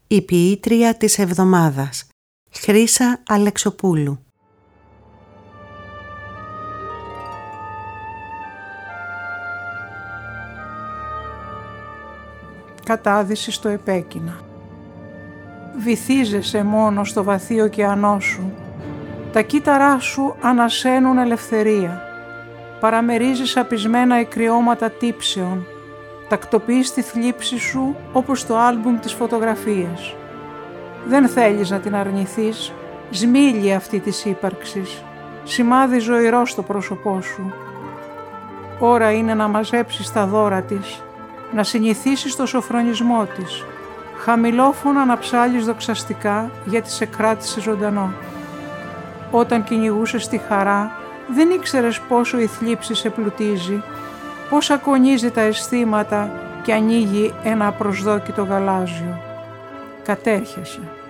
Η ποιήτρια της εβδομάδας, Χρύσα Αλεξοπούλου. Κατάδυση στο επέκεινα. Βυθίζεσαι μόνο στο βαθύ ωκεανό σου. Τα κύτταρά σου ανασένουν ελευθερία. Παραμερίζεις απεισμένα εκκριώματα τύψεων. Τακτοποιείς τη θλίψη σου όπως το άλμπουμ της φωτογραφίας. Δεν θέλεις να την αρνηθείς, σμήλη αυτή της ύπαρξης, σημάδι ζωηρό στο πρόσωπό σου. Ώρα είναι να μαζέψεις τα δώρα της, να συνηθίσεις το σοφρονισμό της, χαμηλόφωνα να ψάλεις δοξαστικά γιατί σε κράτησε ζωντανό. Όταν κυνηγούσες τη χαρά, δεν ήξερες πόσο η θλίψη σε πλουτίζει, πώς ακονίζει τα αισθήματα και ανοίγει ένα απροσδόκητο γαλάζιο. Κατέρχεσαι.